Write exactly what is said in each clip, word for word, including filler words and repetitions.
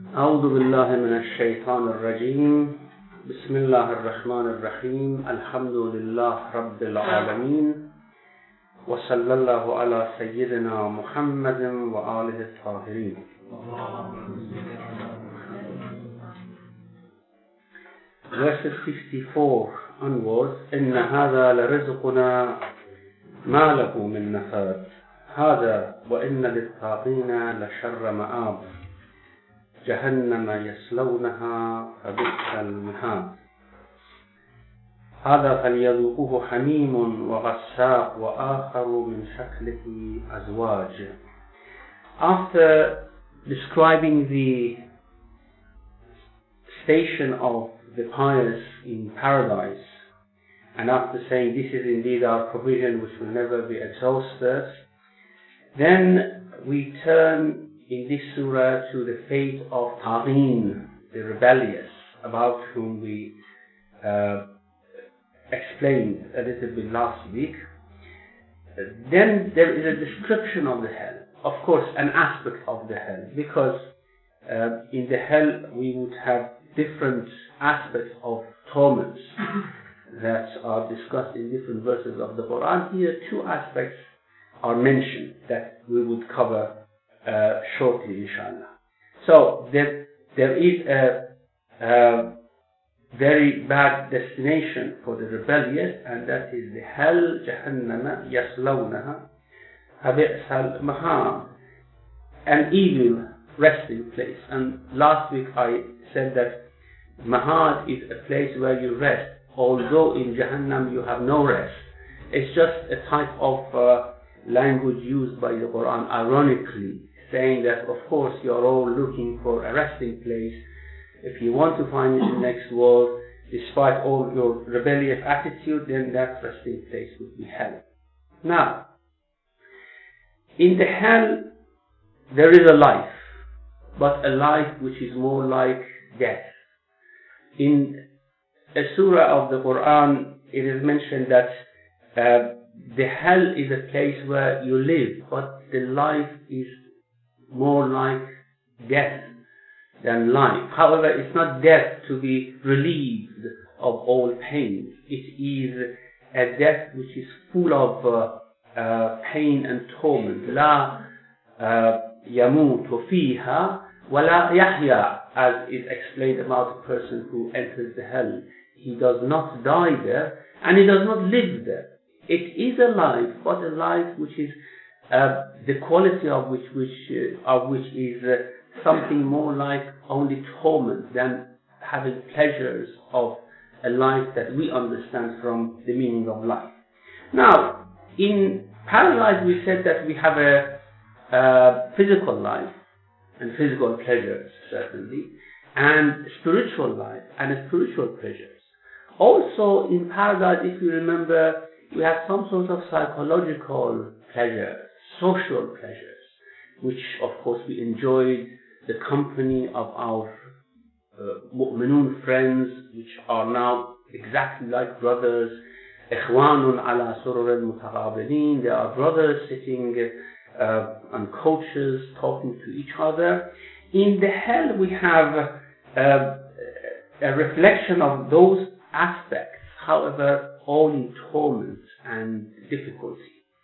أعوذ بالله من الشيطان الرجيم بسم الله الرحمن الرحيم الحمد لله رب العالمين وصلى الله على سيدنا محمد وآله الطاهرين. Verses fifty-four onwards. إن هذا لرزقنا ما له من نفاد هذا وإن للطاغين لشر مآب جهنم يصلونها فبئس المهاد هذا فليذوقوه حميم وغساق وآخر من شكله أزواج. After describing the station of the pious in paradise, and after saying this is indeed our provision which will never be exhausted, then we turn in this surah to the fate of Taghin, the rebellious, about whom we uh, explained a little bit last week. Then there is a description of the hell, of course an aspect of the hell, because uh, in the hell we would have different aspects of torments that are discussed in different verses of the Quran. Here two aspects are mentioned that we would cover uh, shortly, inshallah. So there, there is a, a very bad destination for the rebellious, and that is the hell, Jahannama yaslawnaha fabi'sal mahad, an evil resting place. And last week I said that mahad is a place where you rest, although in Jahannam you have no rest. It's just a type of uh, language used by the Quran, ironically, saying that of course you are all looking for a resting place. If you want to find it in the next world, despite all your rebellious attitude, then that resting place would be hell. Now, in the hell there is a life, but a life which is more like death. In a surah of the Quran, it is mentioned that uh, the hell is a place where you live, but the life is more like death than life. However, it's not death to be relieved of all pain. It is a death which is full of uh, uh, pain and torment. لا يموت فيها ولا يحيا, as is explained about a person who enters the hell. He does not die there, and he does not live there. It is a life, but a life which is uh, the quality of which, which uh, of which is uh, something more like only torment than having pleasures of a life that we understand from the meaning of life. Now, in paradise we said that we have a, a physical life and physical pleasures, certainly, and spiritual life and spiritual pleasures. Also in paradise, if you remember, we have some sort of psychological pleasures, social pleasures, which of course we enjoyed the company of our uh, mu'minun friends, which are now exactly like brothers. إخوان على سرر متقابلين. They are brothers sitting uh, on couches talking to each other. In the hell we have uh, a reflection of those aspects, however, all in torment and difficulty.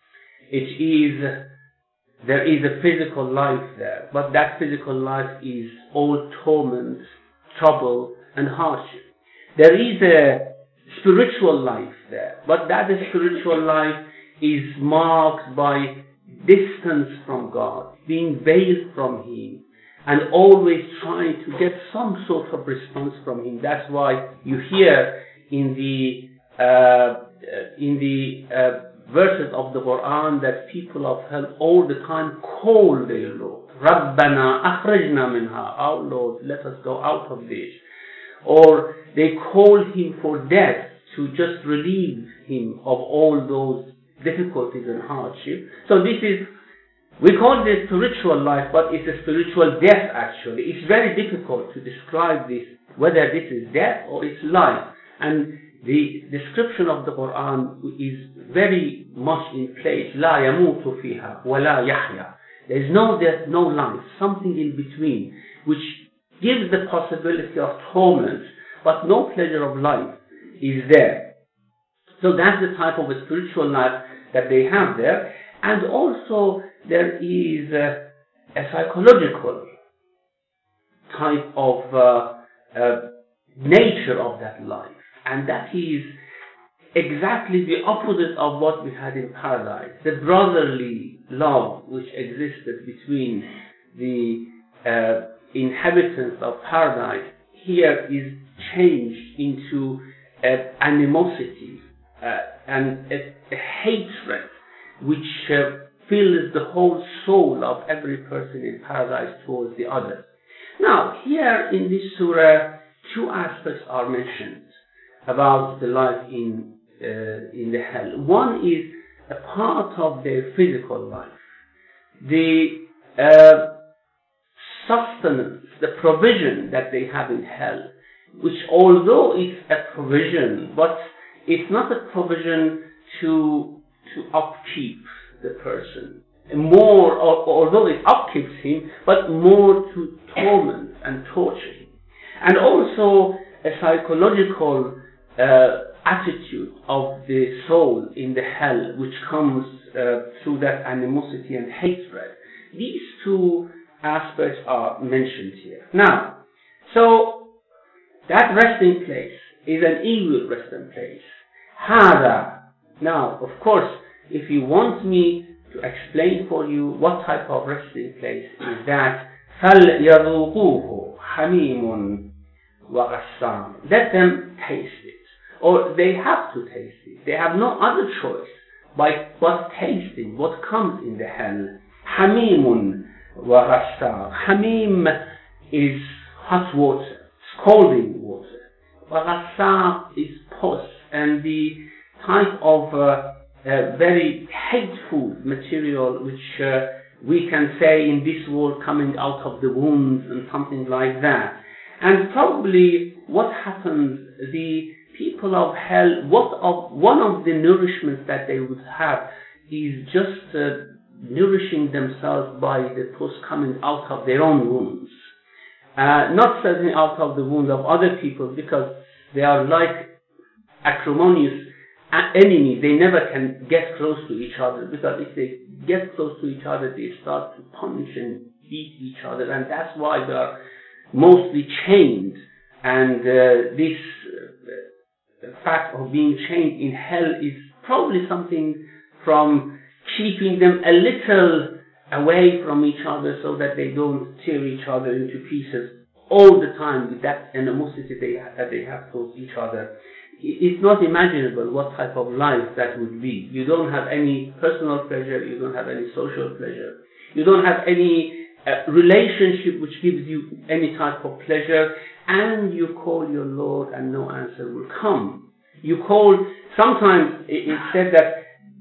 It is, there is a physical life there, but that physical life is all torment, trouble, and hardship. There is a spiritual life there, but that spiritual life is marked by distance from God, being veiled from Him, and always trying to get some sort of response from Him. That's why you hear in the uh, in the uh, verses of the Quran that people of hell all the time call their Lord, Rabbana akhrijna minha, our Lord, let us go out of this. Or they call Him for death to just relieve Him of all those difficulties and hardship. So this is, we call it a spiritual life, but it's a spiritual death actually. It's very difficult to describe this, whether this is death or it's life. And the description of the Quran is very much in place. لا يموت فيها ولا يحيا. There is no death, no life, something in between, which gives the possibility of torment, but no pleasure of life is there. So that's the type of a spiritual life that they have there. And also there is a, a psychological type of uh, uh, nature of that life. And that is exactly the opposite of what we had in paradise. The brotherly love which existed between the uh, inhabitants of paradise here is changed into uh, animosity uh, and a, a hatred which uh, fills the whole soul of every person in paradise towards the other. Now, here in this surah, two aspects are mentioned about the life in uh, in the hell. One is a part of their physical life, the uh, sustenance, the provision that they have in hell, which although it's a provision, but it's not a provision to to upkeep the person. More, or, although it upkeeps him, but more to torment and torture him. And also a psychological uh, attitude of the soul in the hell, which comes uh, through that animosity and hatred. These two aspects are mentioned here. Now, so that resting place is an evil resting place. Hada. Now, of course, if you want me to explain for you what type of resting place is that, فَلْيَذُوقُوهُ حَمِيمٌ وَغَسَّاقٌ. Let them taste it. Or they have to taste it. They have no other choice by but tasting what comes in the hell. حَمِيمٌ وَغَسَّاقٌ. Hamim is hot water, scalding water. وَغَسَّاقٌ is pus, and the type of uh, uh, very hateful material which uh, we can say in this world coming out of the wounds and something like that. And probably what happens, the people of hell, what of one of the nourishments that they would have is just uh, nourishing themselves by the pus coming out of their own wounds. Uh, not certainly out of the wounds of other people, because they are like acrimonious enemies. They never can get close to each other, because if they get close to each other, they start to punish and beat each other, and that's why they are mostly chained. And uh, this uh, fact of being chained in hell is probably something from keeping them a little away from each other so that they don't tear each other into pieces all the time with that animosity they ha- that they have towards each other. It's not imaginable what type of life that would be. You don't have any personal pleasure, you don't have any social pleasure, you don't have any uh, relationship which gives you any type of pleasure, and you call your Lord and no answer will come. You call, sometimes it's said that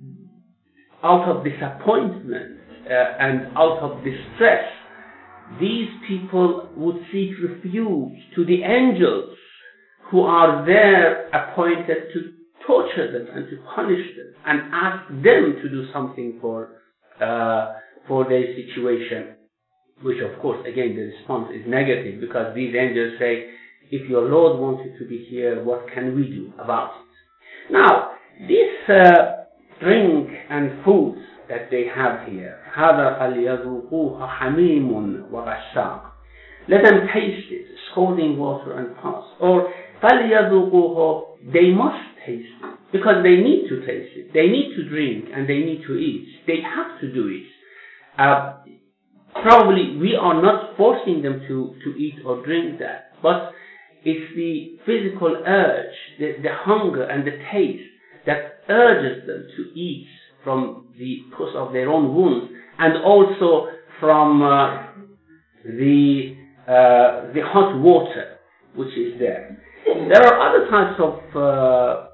out of disappointment uh, and out of distress, these people would seek refuge to the angels who are there appointed to torture them and to punish them and ask them to do something for uh, for their situation, which of course again the response is negative, because these angels say, if your Lord wanted to be here, what can we do about it? Now, this uh, drink and food that they have here, هَذَا فَلْيَذُوقُوهَ حَمِيمٌ وَغَسَّاقٌ. Let them taste it, scalding water and pus. Or فَلْيَذُوقُوهُ, they must taste it, because they need to taste it. They need to drink and they need to eat. They have to do it. Uh, probably we are not forcing them to, to eat or drink that, but it's the physical urge, the, the hunger and the taste that urges them to eat from the pus of their own wounds, and also from uh, the uh, the hot water which is there. There are other types of uh,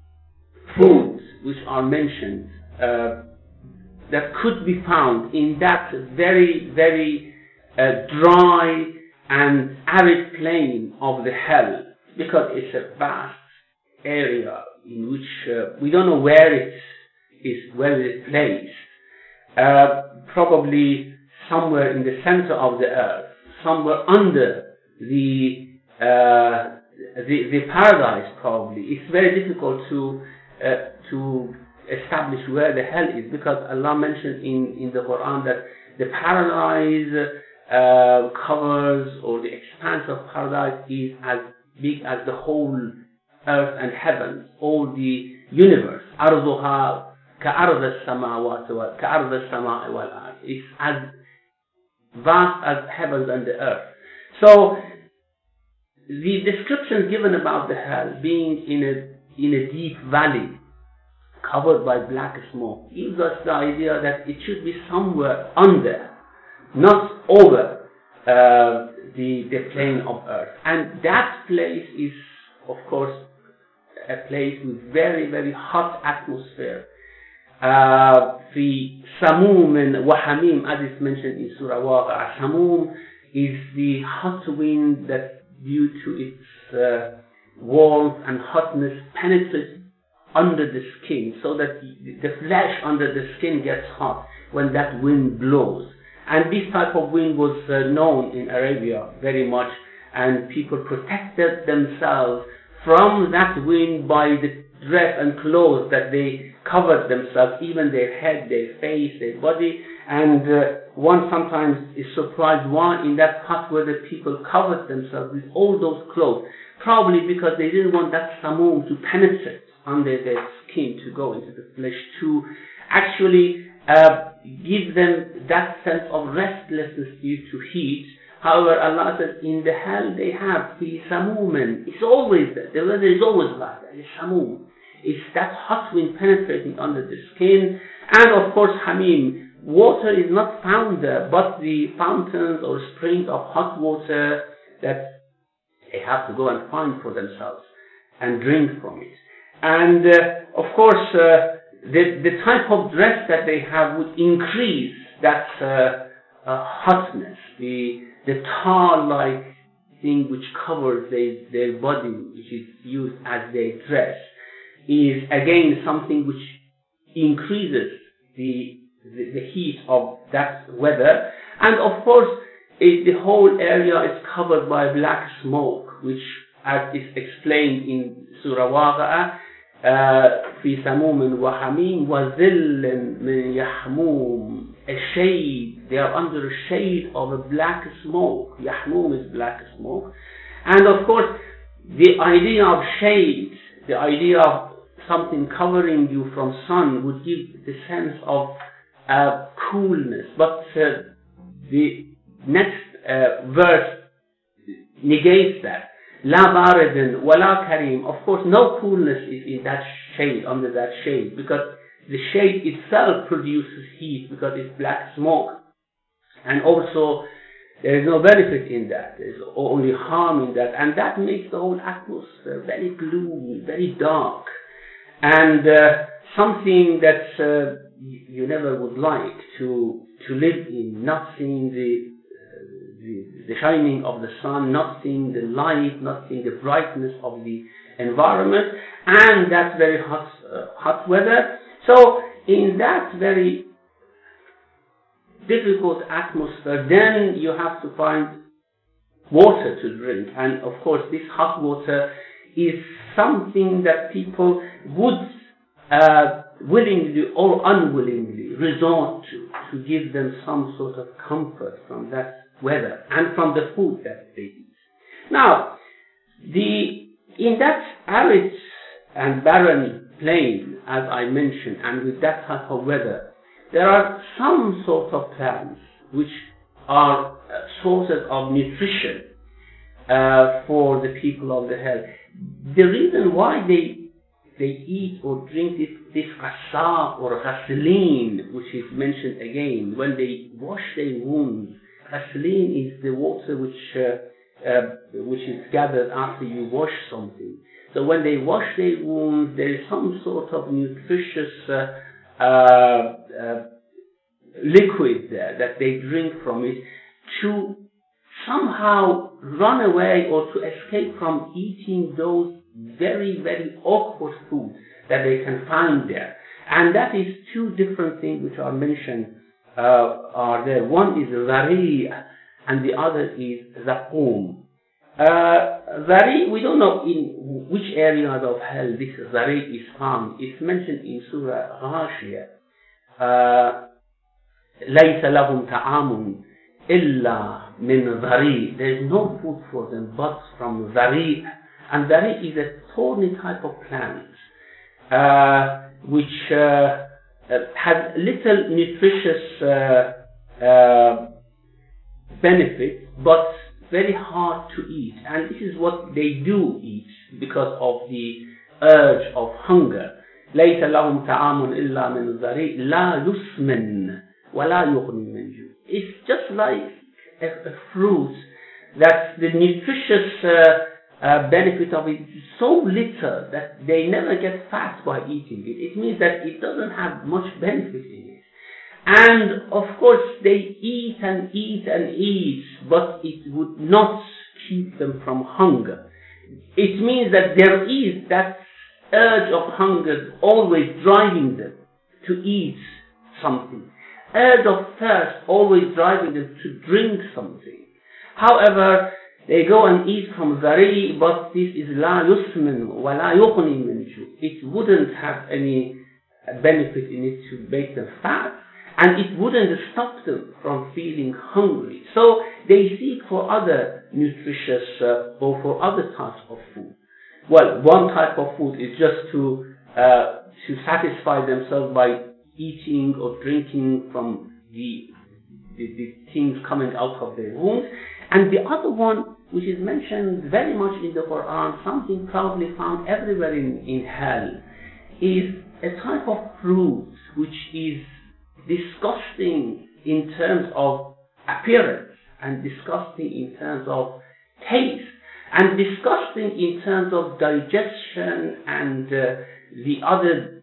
foods which are mentioned uh, that could be found in that very, very uh, dry and arid plain of the hell, because it's a vast area in which uh, we don't know where it is, where it is placed. Uh, probably somewhere in the center of the earth, somewhere under the uh, the, the paradise probably. It's very difficult to uh, to establish where the hell is, because Allah mentioned in, in the Quran that the paradise uh, covers, or the expanse of paradise is as big as the whole earth and heavens, all the universe. أرضها كأرض السماوات كأرض السماء والأرض. It's as vast as heavens and the earth. So the description given about the hell being in a in a deep valley covered by black smoke gives us the idea that it should be somewhere under, not over uh, the the plane of earth. And that place is, of course, a place with very very hot atmosphere. في سموم وحميم, as is mentioned in Surah Waqi'ah. Samum is the hot wind that, due to its uh, warmth and hotness, penetrates under the skin, so that the flesh under the skin gets hot when that wind blows. And this type of wind was uh, known in Arabia very much, and people protected themselves from that wind by the dress and clothes that they covered themselves, even their head, their face, their body. And uh, one sometimes is surprised why in that hot weather people covered themselves with all those clothes. Probably because they didn't want that samum to penetrate under their skin, to go into the flesh, to actually uh, give them that sense of restlessness due to heat. However, Allah says in the hell they have fi samumen. It's always there. The weather is always like that. It's samum. It's that hot wind penetrating under the skin. And of course, hamim. Water is not found there, but the fountains or springs of hot water that they have to go and find for themselves and drink from it. And uh, of course, uh, the, the type of dress that they have would increase that uh, uh, hotness. The, the tar-like thing which covers their, their body, which is used as their dress, is again something which increases the, the, the heat of that weather. And of course, it, the whole area is covered by black smoke, which, as is explained in Surah Waqi'ah, في سموم وحميم وظل من يحموم, a shade. They are under a shade of a black smoke. Yahmum is black smoke. And of course, the idea of shade, the idea of something covering you from sun, would give the sense of uh, coolness. But uh, the next uh, verse negates that. La baridin wala karim. Of course, no coolness is in that shade, under that shade, because the shade itself produces heat because it's black smoke. And also, there is no benefit in that. There is only harm in that. And that makes the whole atmosphere very gloomy, very dark. And uh, something that uh, you never would like to, to live in, not seeing the The, the shining of the sun, not seeing the light, not seeing the brightness of the environment, and that very hot, uh, hot weather. So, in that very difficult atmosphere, then you have to find water to drink. And of course, this hot water is something that people would uh, willingly or unwillingly resort to, to give them some sort of comfort from that weather and from the food that they eat. Now, the in that arid and barren plain, as I mentioned, and with that type of weather, there are some sort of plants which are uh, sources of nutrition uh, for the people of the hell. The reason why they they eat or drink this, this qassa or ghasaleen, which is mentioned again, when they wash their wounds. Ghasaleen is the water which uh, uh, which is gathered after you wash something. So when they wash their wounds, there is some sort of nutritious uh, uh, uh, liquid there that they drink from it to somehow run away or to escape from eating those very, very awkward foods that they can find there. And that is two different things which are mentioned Uh, are there. One is ghari and the other is zaqum. Uh, Zari, we don't know in which areas of hell this Zari is found. It's mentioned in Surah Ghashiyah. Uh, لَيْسَ لَهُمْ تَعَامٌ إِلَّا مِنْ ذَرِيءٍ. There is no food for them but from Zari. And Zari is a thorny type of plant uh, which uh, uh, has little nutritious uh, uh, benefit, but very hard to eat. And this is what they do eat because of the urge of hunger. لَيْسَ لَهُمْ تَعَامٌ إِلَّا مِنْ ذَرِيءٍ لَا يُسْمِنْ وَلَا يُغْنِي مِنْ جُوعٍ. It's just like a, a fruit that the nutritious uh, uh, benefit of it is so little that they never get fat by eating it. It means that it doesn't have much benefit in it. And of course they eat and eat and eat, but it would not keep them from hunger. It means that there is that urge of hunger always driving them to eat something. Urge of thirst always driving them to drink something. However, they go and eat from Zari, but this is la yusmin wa la yughni min ju'. It wouldn't have any benefit in it to make them fat, and it wouldn't stop them from feeling hungry. So they seek for other nutritious uh, or for other types of food. Well, one type of food is just to uh, to satisfy themselves by eating or drinking from the, the the things coming out of their wombs, and the other one, which is mentioned very much in the Quran, something probably found everywhere in, in hell, is a type of fruit which is disgusting in terms of appearance and disgusting in terms of taste and disgusting in terms of digestion and uh, the other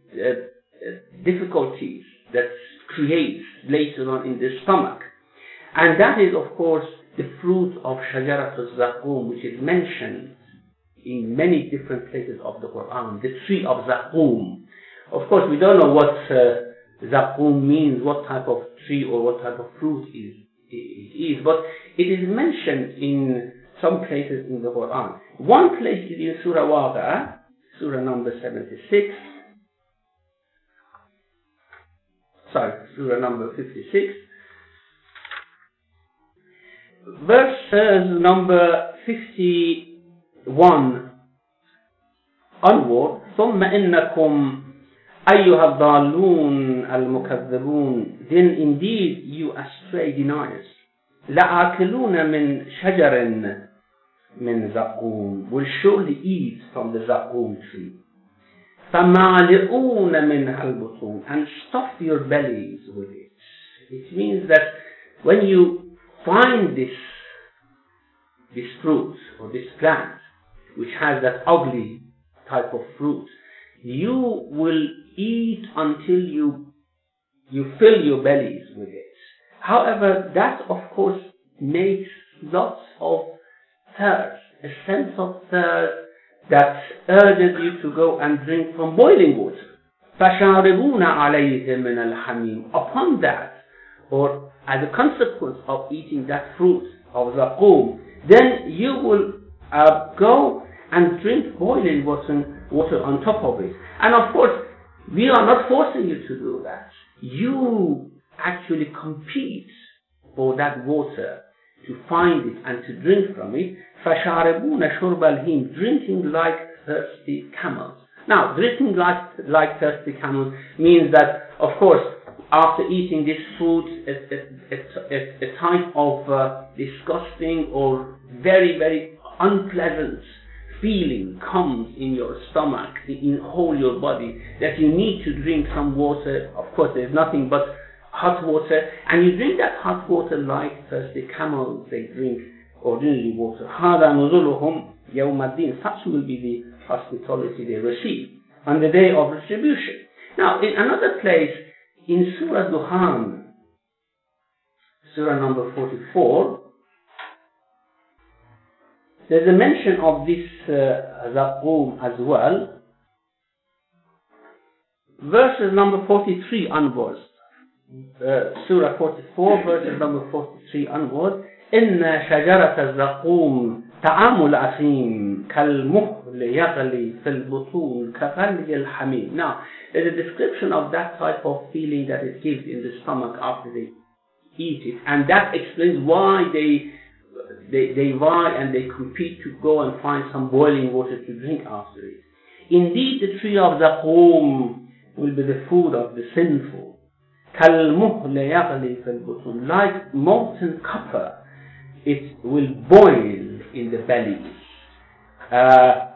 uh, difficulties that creates later on in the stomach. And that is, of course, the fruit of Shajarat al-Zaqum, which is mentioned in many different places of the Quran, the tree of Zaqum. Of course, we don't know what uh, Zaqum means, what type of tree or what type of fruit is, it is, but it is mentioned in some places in the Quran. One place is in Surah Waqi'ah, Surah number seventy-six, sorry, Surah number fifty-six, verses number fifty-one onward. ثم إنكم أيها الضالون المكذبون. Then indeed you astray deniers. لآكلون من شجر من زقوم, will surely eat from the Zaqum tree. فمالئون منها البطون, and stuff your bellies with it. It means that when you find this this fruit or this plant which has that ugly type of fruit, you will eat until you you fill your bellies with it. However, that of course makes lots of thirst, a sense of thirst that urges you to go and drink from boiling water. فَشَارِبُونَ عَلَيْهِ مِنَ الْحَمِيمِ. Upon that, or as a consequence of eating that fruit of Zaqum, then you will uh, go and drink boiling water, water on top of it. And of course, we are not forcing you to do that. You actually compete for that water to find it and to drink from it. فَشَارِبُونَ شُرْبَ الْهِيمِ, drinking like thirsty camels. Now, drinking like, like thirsty camels means that, of course, after eating this food, a, a, a, a type of uh, disgusting or very, very unpleasant feeling comes in your stomach, in whole your body, that you need to drink some water. Of course, there's nothing but hot water, and you drink that hot water like thirsty camels, they drink ordinary water. هَذَا نُزُلُهُمْ يَوْمَ الدِّينِ. Such will be the hospitality they receive on the day of retribution. Now, in another place, in Surah Duhan, Surah number forty-four, there's a mention of this uh, Zaqum as well. Verses number forty-three onwards. Uh, Surah forty-four, verses number forty-three onward. إِنَّ شَجَرَةَ الزَّقُومِ طعام الأثيم كالمهل يغلي في البطون كغلي الحميم. Now, there's a description of that type of feeling that it gives in the stomach after they eat it, and that explains why they they they vie and they compete to go and find some boiling water to drink after it. Indeed, the tree of Zaqum will be the food of the sinful. كالمهل يغلي في البطون, like molten copper, it will boil in the belly. Uh,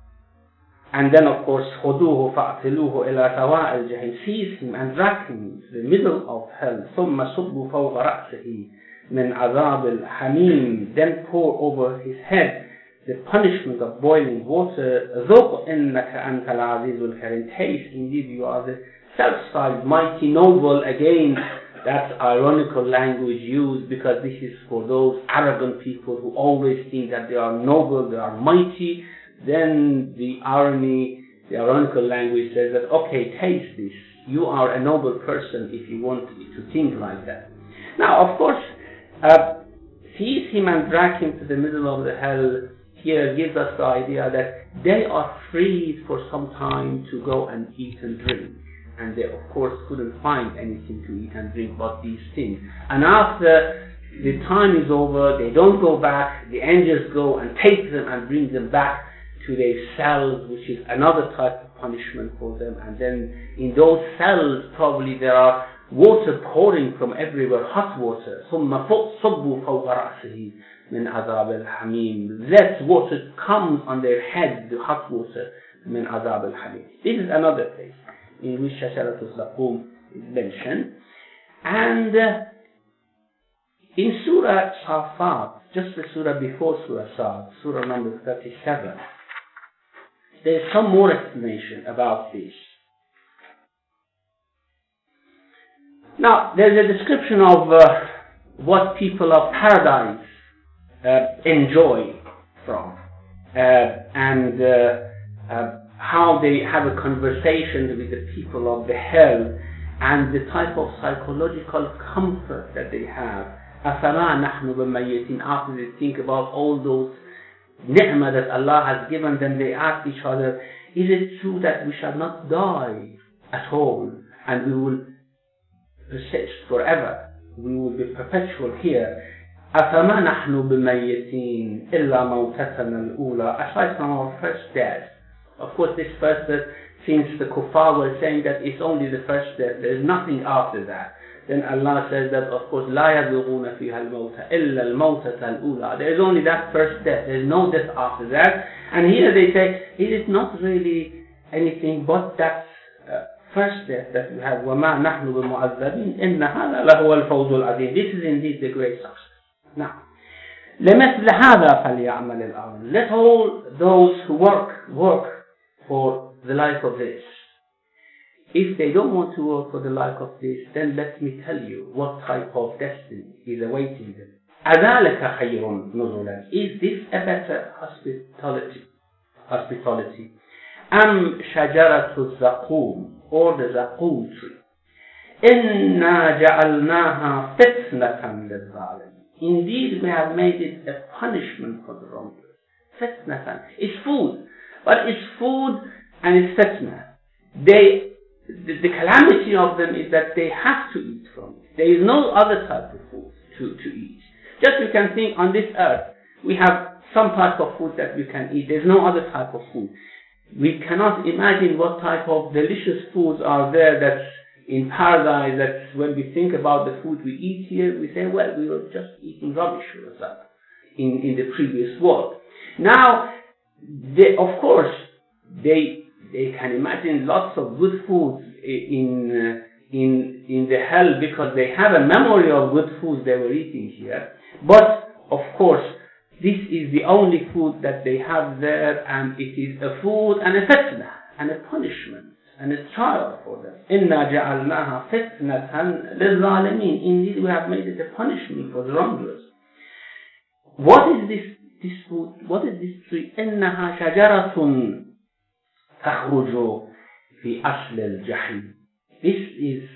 and then of course, خذوه فاعتلوه إلى سواء الجحيم, seize him and drag him to the middle of hell. ثم صبوا فوق رأسه من عذاب الحميم, then pour over his head the punishment of boiling water. ذوق إنك أنت العزيز الكريم, taste, indeed you are the self-styled mighty noble. Again, that's ironical language used because this is for those arrogant people who always think that they are noble, they are mighty. Then the irony, the ironical language says that, okay, taste this. You are a noble person if you want to think like that. Now, of course, uh, seize him and drag him to the middle of the hell here gives us the idea that they are freed for some time to go and eat and drink. And they, of course, couldn't find anything to eat and drink but these things. And after the time is over, they don't go back. The angels go and take them and bring them back to their cells, which is another type of punishment for them. And then in those cells, probably there are water pouring from everywhere, hot water. ثُمَّ صُبُّوا فَوْقَ رَأْسِهِ مِنْ عَذَابِ الْحَمِيمِ. That water comes on their head, the hot water, مِنْ عَذَابِ الْحَمِيمِ. This is another place in which Shajaratul Zaqum is mentioned. And uh, in Surah Safat, just the surah before Surah Sad, surah number thirty-seven, there is some more explanation about this. Now, there is a description of uh, what people of paradise uh, enjoy from, uh, and uh, uh, how they have a conversation with the people of the hell, and the type of psychological comfort that they have. أَفَمَا نَحْنُ بِمَيِّتِينَ. After they think about all those ni'mah that Allah has given them, they ask each other, is it true that we shall not die at all, and we will persist forever, we will be perpetual here? أَفَمَا نَحْنُ بِمَيِّتِينَ إِلَّا مَوْتَتَنَا الْأُولَى. Aside from our first death. Of course, this first death, since the kuffar were saying that it's only the first death, there is nothing after that. Then Allah says that, of course, لَا يَذُوقُونَ فِيهَا الْمَوْتَ إِلَّا الْمَوْتَةَ الْأُولَى. There is only that first death, there is no death after that. And here they say, it is not really anything but that uh, first death that we have. وَمَا نَحْنُ بِمُعَذَّبِينَ إِنَّ هَذَا لَهُوَ الْفَوْزُ الْعَظِيمُ. This is indeed the great success. Now, لَمَثْلَ هَذَا فَلْيَعْمَلِ الْأَرْضُ. Let all those who work, work for the like of this. If they don't want to work for the like of this, then let me tell you what type of destiny is awaiting them. أَذَلِكَ خَيْرٌ نُزُلًا. Is this a better hospitality? Hospitality. أَمْ شَجَرَةُ الزَّقُومِ, or the Zaqum tree. إِنَّا جَعَلْنَاهَا فِتْنَةً لِلظَّالِمِينَ. Indeed, we have made it a punishment for the wrongdoers. Fitnatan. It's food. But it's food and it's fitna. They, the, the calamity of them is that they have to eat from it. There is no other type of food to, to eat. Just you can think on this earth, we have some type of food that we can eat. There's no other type of food. We cannot imagine what type of delicious foods are there that's in paradise, that when we think about the food we eat here, we say, well, we were just eating rubbish or something in, in the previous world. Now, they, of course, they they can imagine lots of good foods in uh, in in the hell because they have a memory of good foods they were eating here. But of course, this is the only food that they have there, and it is a food and a fitna and a punishment and a trial for them. إِنَّا جَعَلْنَاهَا فِتْنَةً لِلظَّالِمِينَ. Indeed, we have made it a punishment for the wrongdoers. What is this? This food, what is this tree? إنها شجرة تخرج في أصل الجحيم. This is,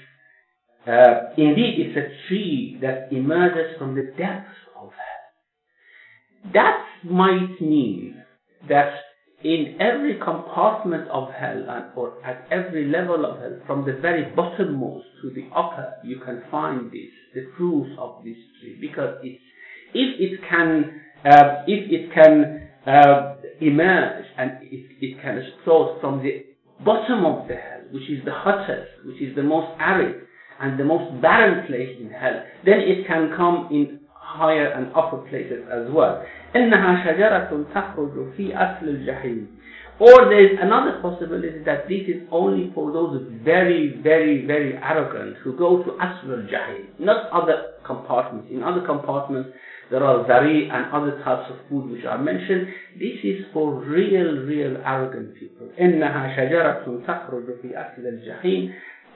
uh, indeed, it's a tree that emerges from the depths of hell. that might mean that in every compartment of hell, and, or at every level of hell, from the very bottommost to the upper, you can find this, the fruits of this tree, because it's, if it can, uh, if it can uh, emerge and it, it can explode from the bottom of the hell, which is the hottest, which is the most arid and the most barren place in hell, then it can come in higher and upper places as well. إنها شجرة تخرج في أصل الجحيم. Or there is another possibility that this is only for those very, very, very arrogant who go to Asl al-Jahim, not other compartments. In other compartments there are zari and other types of food which are mentioned. This is for real, real arrogant people. إنها شجرة تخرج في أصل الجحيم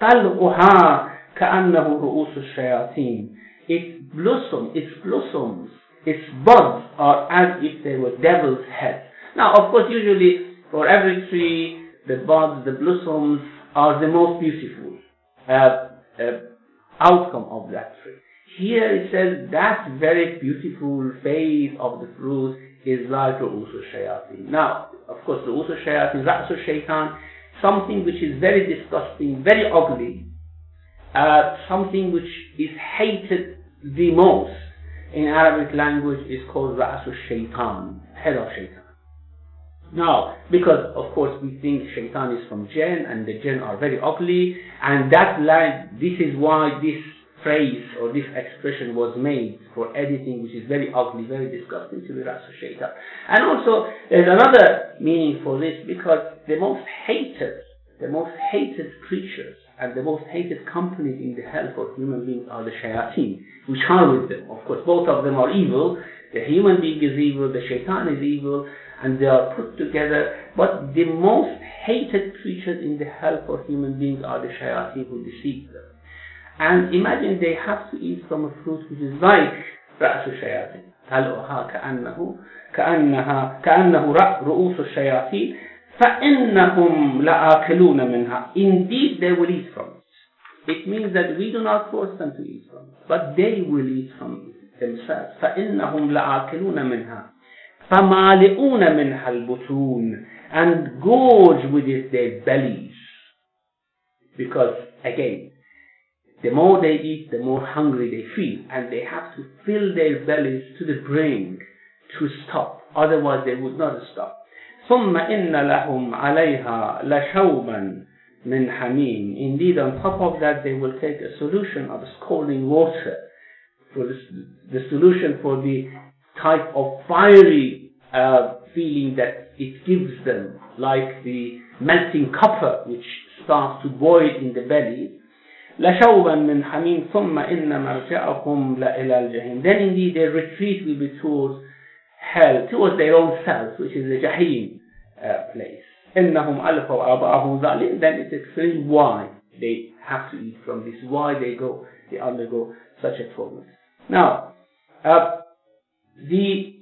طلعها كأنه رؤوس الشياطين. Its blossom, its blossoms, its buds are as if they were devil's heads. Now, of course, usually for every tree, the buds, the blossoms are the most beautiful uh, uh, outcome of that tree. Here it says that very beautiful face of the fruit is like Ru'us al-Shayatin. Now, of course, Ru'us al-Shayatin, Ra's al-Shaytan, something which is very disgusting, very ugly, uh, something which is hated the most in Arabic language is called Ra's al-Shaytan, head of Shaytan. Now, because of course we think Shaitan is from Jinn and the Jinn are very ugly, and that line, this is why this phrase or this expression was made for anything which is very ugly, very disgusting, to be Ra's al-Shaytan. And also there's another meaning for this, because the most hated, the most hated creatures and the most hated companies in the hell for human beings are the shayateen, which are with them. Of course, both of them are evil. The human being is evil, the shaitan is evil, and they are put together. But the most hated creatures in the hell for human beings are the shayateen who deceive them. And imagine they have to eat from a fruit which is like رأس الشياطين. طلعها كأنه كأنها كأنه رؤوس الشياطين. فَإِنَّهُمْ لَآكِلُونَ مِنْهَا. Indeed, they will eat from it. It means that we do not force them to eat from it, but they will eat from it themselves. فَإِنَّهُمْ لَآكِلُونَ مِنْهَا فَمَالِئُونَ مِنْهَا الْبُطُونَ. And gorge with it their bellies. Because, again, the more they eat, the more hungry they feel, and they have to fill their bellies to the brim to stop. Otherwise, they would not stop. ثم إن لهم عليها لشوبا من حميم. Indeed, on top of that, they will take a solution of scalding water, for the, the solution for the type of fiery uh, feeling that it gives them, like the melting copper which starts to boil in the belly. لشوبا من حميم ثم إن مرجعهم لإلى الجحيم. Then indeed their retreat will be towards hell, towards their own selves, which is the Jahim uh, place. إنهم ألفوا آباءهم ظالمين. Then it explains why they have to eat from this, why they go, they undergo such a torment. Now, uh, the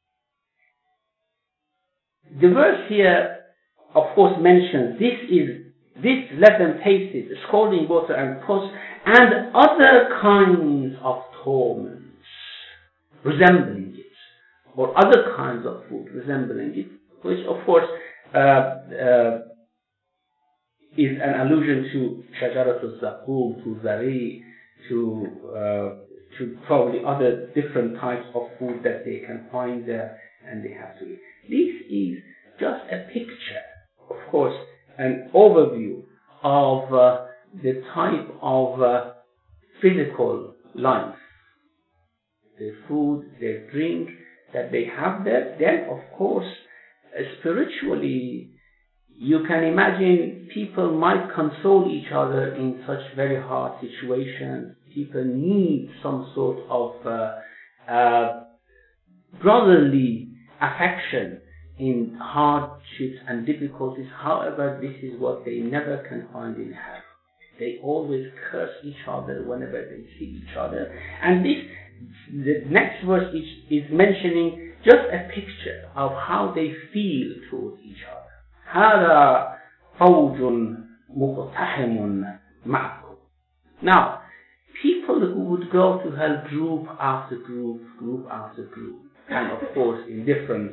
the verse here, of course, mentions this is this let them taste it, scalding water and pus and other kinds of torments resembling it, or other kinds of food resembling it, which of course uh, uh, is an allusion to Shajaratul Zaqum, to Zari, to uh, to probably other different types of food that they can find there and they have to eat. This is just a picture, of course, an overview of uh, the type of uh, physical life, their food, their drink that they have there. Then, of course, uh, spiritually, you can imagine people might console each other in such very hard situations. People need some sort of uh, uh, brotherly affection in hardships and difficulties. However, this is what they never can find in hell. They always curse each other whenever they see each other. And this, the next verse is, is mentioning just a picture of how they feel towards each other. هذا فوج مقتحم معكم. Now, people who would go to hell group after group, group after group. and of course in different,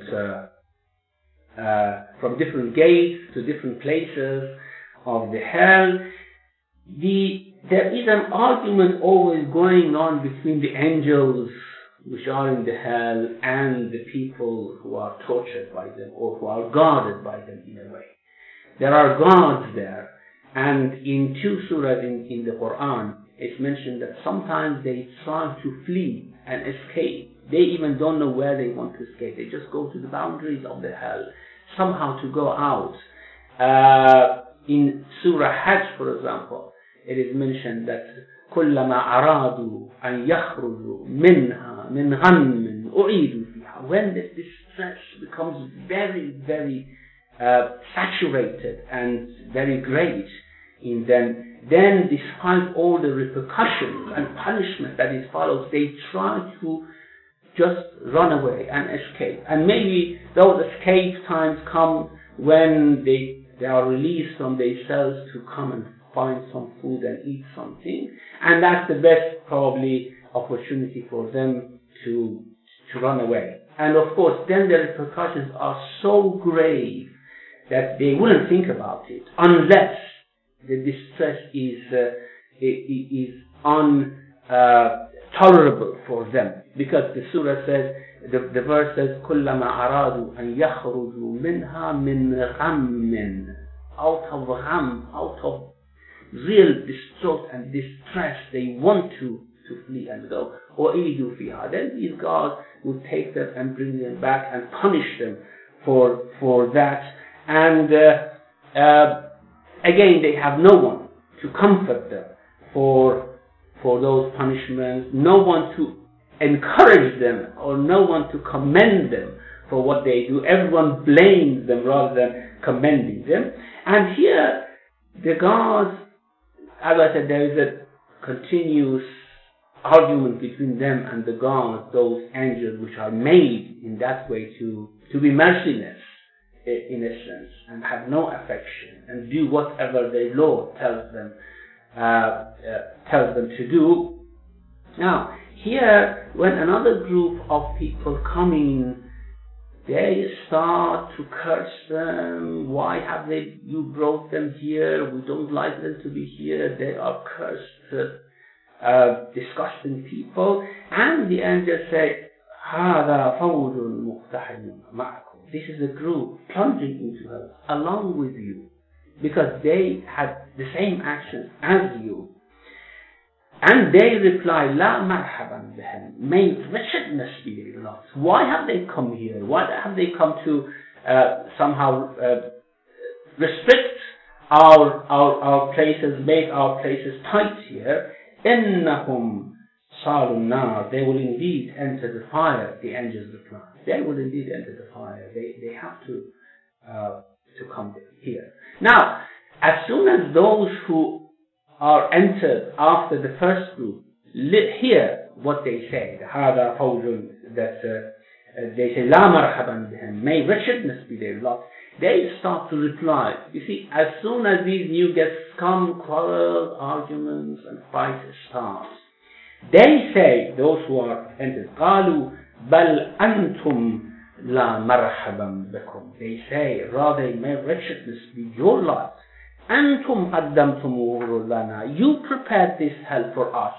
uh, uh, from different gates to different places of the hell. The, there is an argument always going on between the angels which are in the hell and the people who are tortured by them or who are guarded by them in a way. There are guards there, and in two surahs in, in the Quran, it's mentioned that sometimes they try to flee and escape. They even don't know where they want to escape. They just go to the boundaries of the hell, somehow to go out. Uh, in Surah Hajj, for example, it is mentioned that كُلَّمَا أَرَادُوا أَنْ يَخْرُجُوا مِنْهَا مِنْ غَمٍّ أُعِيدُوا فِيهَا. When the distress becomes very, very uh, saturated and very great in them, then despite all the repercussions and punishment that it follows, they try to just run away and escape. And maybe those escape times come when they, they are released from their cells to come and find some food and eat something, and that's the best probably opportunity for them to to run away. And of course then the repercussions are so grave that they wouldn't think about it unless the distress is uh, is untolerable uh, for them, because the surah says, the, the verse says كُلَّمَا أَرَادُوا أَنْ يَخْرُجُوا مِنْهَا مِنْ غَمٍّ, out of gham, out of real distress and distress, they want to, to flee and go. وَإِيدُوا فِيهَا, then these gods would take them and bring them back and punish them for for that. And uh, uh, again, they have no one to comfort them for for those punishments, no one to encourage them or no one to commend them for what they do. Everyone blames them rather than commending them. And here the gods, as I said, there is a continuous argument between them and the gods, those angels which are made in that way to, to be merciless in a sense and have no affection and do whatever their Lord tells them uh, uh, tells them to do. Now, here, when another group of people come in, they start to curse them. Why have they, you brought them here? We don't like them to be here. They are cursed, uh, disgusting people. And the angel said, هَذَا فَوْجٌ مُقْتَحِمٌ مَعَكُمْ. This is a group plunging into hell along with you, because they had the same actions as you. And they reply, La marhaban bihem. May wretchedness be their lot. Why have they come here? Why have they come to uh, somehow uh, restrict our, our our places, make our places tight here? Innahum salun nar. They will indeed enter the fire. The angels reply. They will indeed enter the fire. They they have to uh, to come here. Now, as soon as those who are entered after the first group hear what they say, هذا فوج, that uh, uh, they say لا مرحبا بهم, may wretchedness be their lot, they start to reply. You see, as soon as these new guests come, quarrels, arguments and fight starts. They say, those who are entered, قالوا بل أنتم لا مرحبا بكم. They say, rather, may wretchedness be your lot. أنتم قدمتموه لنا. You prepared this hell for us.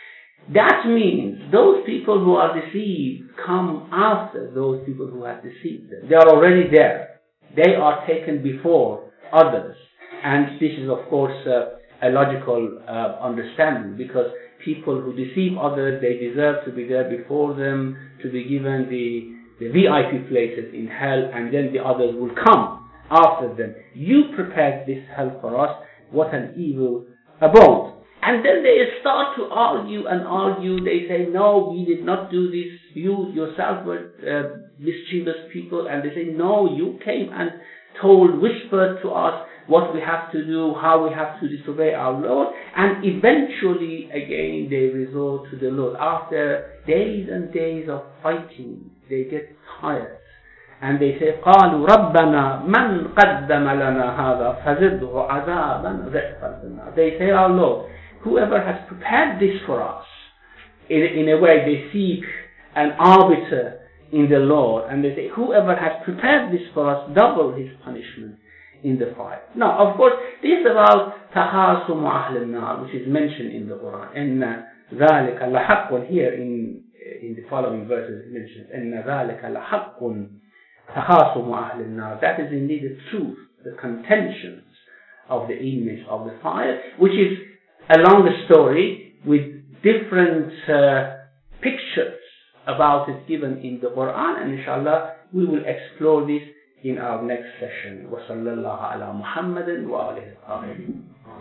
That means those people who are deceived come after those people who have deceived them. They are already there. They are taken before others. And this is, of course, uh, a logical uh, understanding, because people who deceive others, they deserve to be there before them, to be given the, the V I P places in hell, and then the others will come after them. You prepared this hell for us. What an evil abode. And then they start to argue and argue. They say, no, we did not do this. You yourself were uh, mischievous people. And they say, no, you came and told, whispered to us what we have to do, how we have to disobey our Lord. And eventually, again, they resort to the Lord. After days and days of fighting, they get tired. And they say, قالوا ربنا من قدم لنا هذا فزده عذابا ضعفا لنا. They say, our Lord, whoever has prepared this for us, in, in a way they seek an arbiter in the Lord, and they say, whoever has prepared this for us, double his punishment in the fire. Now, of course, this is about تَخَاصُمُ أَهْلِ النَّارِ, which is mentioned in the Quran. إِنَّ ذَلِكَ لَحَقٌّ, here in, in the following verses it mentions, إِنَّ ذَلِكَ لَحَقٌّ تَخَاصُمُ أَهْلِ النَّارِ. That is indeed the truth, the contentions of the image of the fire, which is a longer story with different uh, pictures about it given in the Quran, and inshallah we will explore this in our next session. Wa sallallahu ala Muhammadin wa alihi al-tahirin.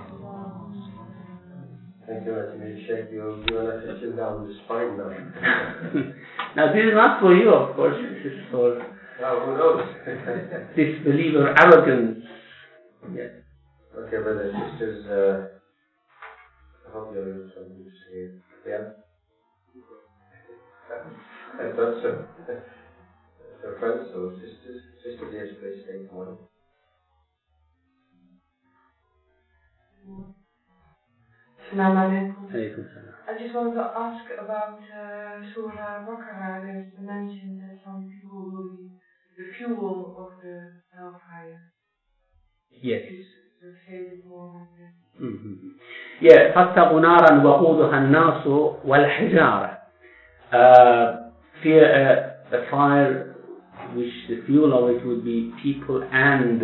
Thank you very much, Sheikh. You're going to sit down the spine now. Now this is not for you, of course. This is for oh, who knows? disbeliever arrogance. Yes. Okay, brothers and sisters, uh, I hope you're able to say yeah. I thought so. So friends or sisters, sisters, yes, please take one. Assalamu alaikum. I just wanted to ask about uh, Surah Baqarah. There's mentioned that some people will be the fuel of the hellfire. Yes. Just say it more on this. Mm-hmm. Yeah, فَاتَّقُوا نَارًا وَقُودُهَا النَّاسُ وَالْحِجَارَةُ. Uh, fear uh, a fire which the fuel of it would be people and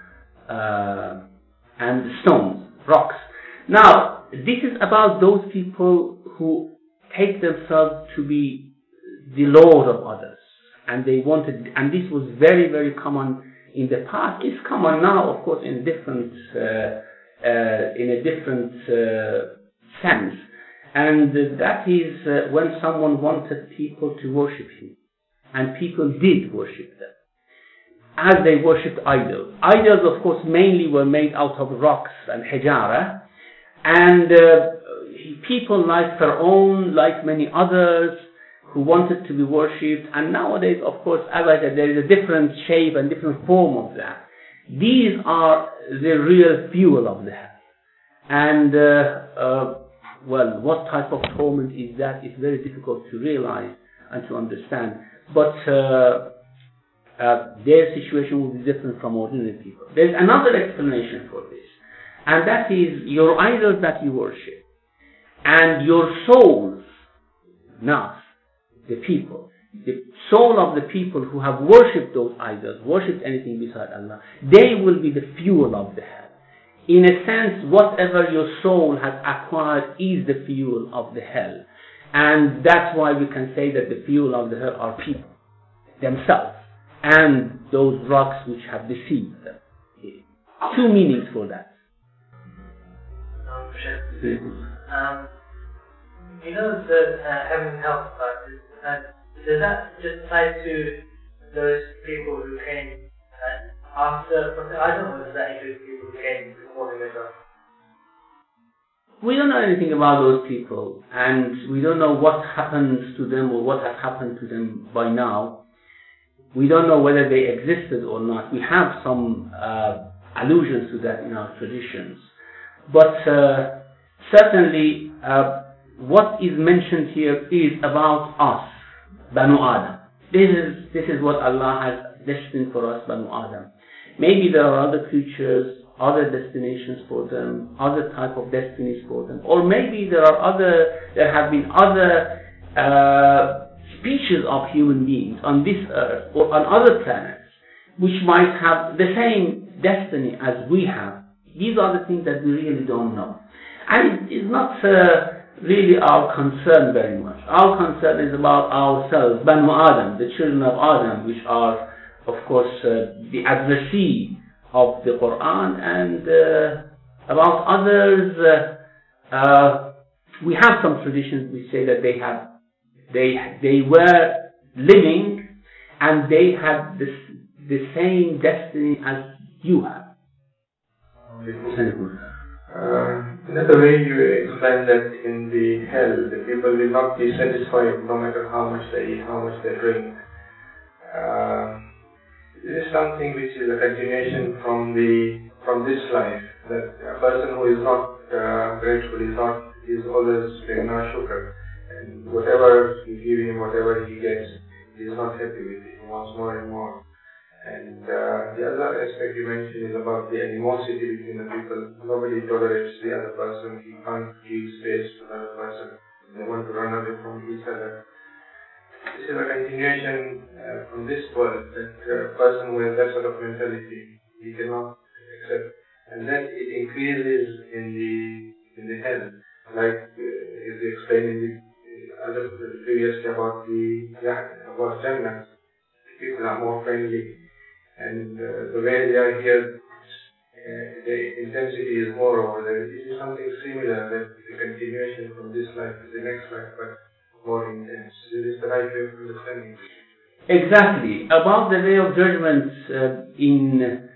uh, and stones, rocks. Now, this is about those people who take themselves to be the lord of others, and they wanted, and this was very, very common in the past. It's common now, of course, in different uh, uh, in a different uh, sense. And that is uh, when someone wanted people to worship him. And people did worship them. As they worshipped idols. Idols, of course, mainly were made out of rocks and hijara. And uh, people like Pharaoh, like many others, who wanted to be worshipped. And nowadays, of course, as I said, there is a different shape and different form of that. These are the real fuel of the hell. And uh, uh, well, what type of torment is that? It's very difficult to realize and to understand. But uh, uh, their situation will be different from ordinary people. There's another explanation for this. And that is your idols that you worship. And your souls, nas, the people, the soul of the people who have worshipped those idols, worshipped anything beside Allah, they will be the fuel of the hell. In a sense, whatever your soul has acquired is the fuel of the hell. And that's why we can say that the fuel of the hell are people themselves and those rocks which have deceived them. Two meanings for that. Um, you know the uh, heaven and hell, uh, does that just apply to those people who came uh, after from the idol, or does that include people who came before him as well? We don't know anything about those people, and we don't know what happens to them or what has happened to them by now. We don't know whether they existed or not. We have some uh, allusions to that in our traditions. But uh, certainly uh, what is mentioned here is about us, Banu Adam. This is, this is what Allah has destined for us, Banu Adam. Maybe there are other creatures, other destinations for them, other type of destinies for them, or maybe there are other, there have been other uh, species of human beings on this earth or on other planets which might have the same destiny as we have. These are the things that we really don't know. And it is not uh, really our concern very much. Our concern is about ourselves, Banu Adam, the children of Adam, which are, of course, uh, the adversary of the Quran, and uh, about others, uh, uh, we have some traditions which say that they have, they they were living, and they had this, the same destiny as you have. Uh, another way you explain that in the hell, the people will not be satisfied no matter how much they eat, how much they drink. Uh, this is something which is a continuation from the from this life. That a person who is not uh, grateful is not is always doing no sugar, and whatever you give him, whatever he gets, He is not happy with it. He wants more and more. And uh, the other aspect you mentioned is about the animosity between the people. Nobody tolerates the other person. He can't give space to the other person. They want to run away from each other. This is a continuation uh, from this world, that a uh, person with that sort of mentality, he cannot accept. And then it increases in the in the hell, like uh, is explained in the uh, other uh, previously about the yeah, about Jannah. People are more friendly, and uh, the way they are here, uh, the intensity is more over there. This is something similar, that the continuation from this life to the next life, but more intense. This is the right way of understanding. Exactly. About the day of judgment uh, in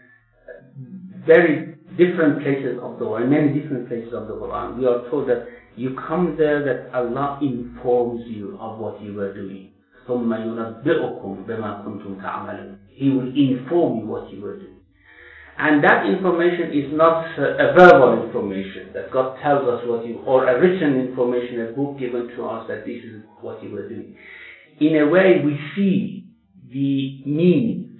very different places of the world, in many different places of the Quran, we are told that you come there, that Allah informs you of what you were doing. ثُمَّ يُنَبِّئُكُمْ بِمَا كُنْتُمْ تَعْمَلُونَ. He will inform you what you were doing. And that information is not uh, a verbal information that God tells us what you, or a written information, a book given to us that this is what you were doing. In a way, we see the meanings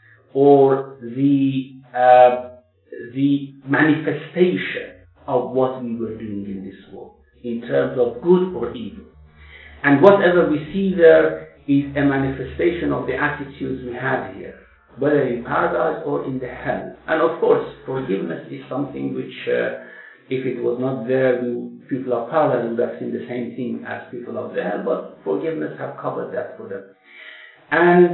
or the uh, the manifestation of what we were doing in this world, in terms of good or evil. And whatever we see there is a manifestation of the attitudes we had here, whether in paradise or in the hell. And of course, forgiveness is something which, uh, if it was not there, we, people of paradise would have seen the same thing as people of the hell, but forgiveness have covered that for them. And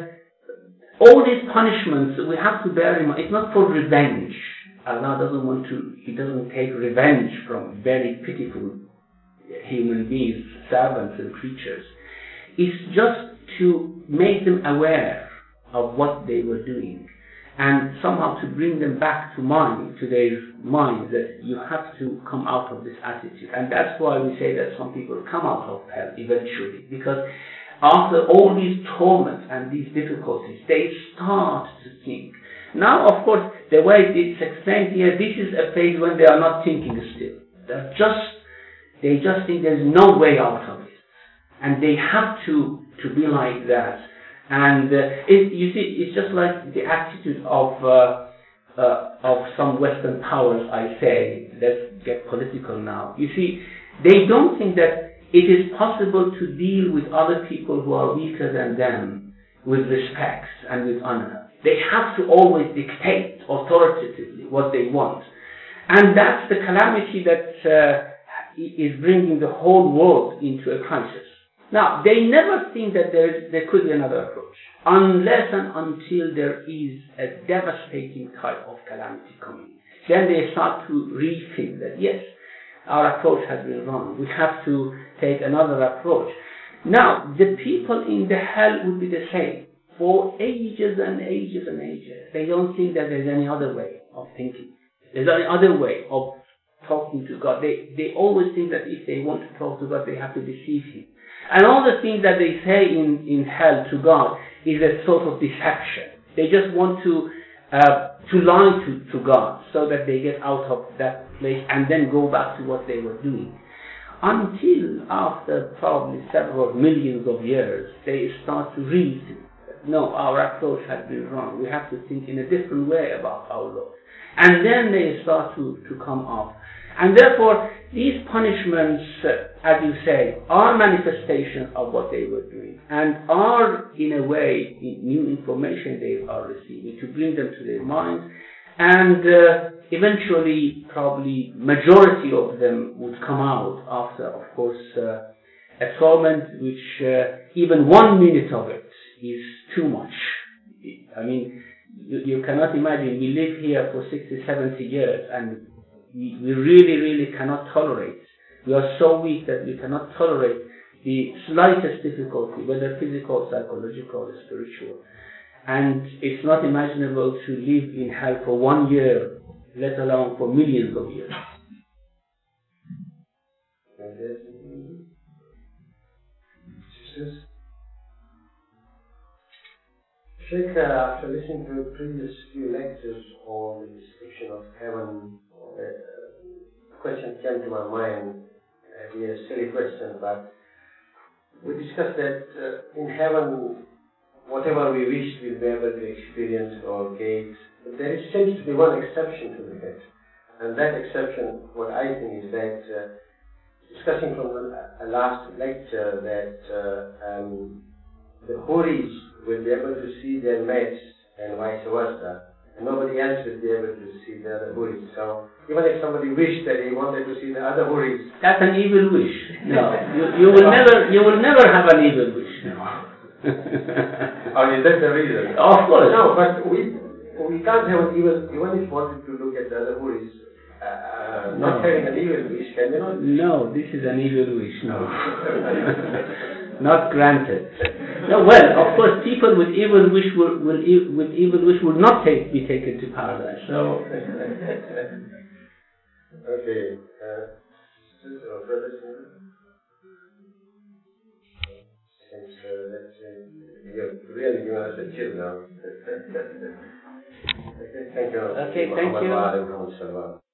uh, all these punishments, we have to bear in mind, it's not for revenge. Allah doesn't want to, He doesn't take revenge from very pitiful human beings, servants and creatures. It's just to make them aware of what they were doing, and somehow to bring them back to mind, to their mind, that you have to come out of this attitude. And that's why we say that some people come out of hell eventually, because after all these torments and these difficulties, they start to think. Now, of course, the way it's explained here, this is a phase when they are not thinking still. They're just, they just think there's no way out of it, and they have to to be like that. And uh, it, you see, it's just like the attitude of uh, uh, of some Western powers, I say. Let's get political now. You see, they don't think that it is possible to deal with other people who are weaker than them with respect and with honor. They have to always dictate authoritatively what they want. And that's the calamity that uh, is bringing the whole world into a crisis. Now, they never think that there, there could be another approach, unless and until there is a devastating type of calamity coming. Then they start to rethink that, yes, our approach has been wrong. We have to take another approach. Now, the people in the hell would be the same for ages and ages and ages. They don't think that there's any other way of thinking. There's any other way of talking to God. They, they always think that if they want to talk to God, they have to deceive Him. And all the things that they say in, in hell to God is a sort of deception. They just want to uh, to lie to, to God so that they get out of that place and then go back to what they were doing. Until after probably several millions of years, they start to reason. No, our approach has been wrong. We have to think in a different way about our Lord. And then they start to, to come up. And therefore, these punishments, uh, as you say, are manifestations of what they were doing, and are, in a way, new information they are receiving to bring them to their minds. And uh, eventually, probably, majority of them would come out after, of course, uh, a torment which uh, even one minute of it is too much. I mean, you, you cannot imagine, we live here for sixty, seventy years, and we, we really, really cannot tolerate. We are so weak that we cannot tolerate the slightest difficulty, whether physical, psychological, or spiritual. And it's not imaginable to live in hell for one year, let alone for millions of years. Sheikh, uh, after listening to the previous few lectures on the description of heaven, uh, a question came to my mind. Maybe a silly question, but we discussed that uh, in heaven, whatever we wish we'll be able to experience or gain. But there is, seems to be one exception to that. And that exception, what I think is that, uh, discussing from a, a last lecture, that uh, um, the Huris will be able to see their mates and vice versa. And nobody else will be able to see the other Huris. So even if somebody wished that he wanted to see the other Huris, that's an evil wish. No, you, you will never, you will never have an evil wish. No. Oh, is that the reason? Of course. No, but we we can't have an evil. Even if you wanted to look at the other Huris, uh, not no. having an evil wish, can you not? No, this is an evil wish. No, not granted. No, well, of course, people with evil wish will, will e- with evil wish will not take, be taken to paradise. So, okay. Uh, Since uh, that's uh, you're really giving us a chill now. Okay, thank you. Okay, thank you.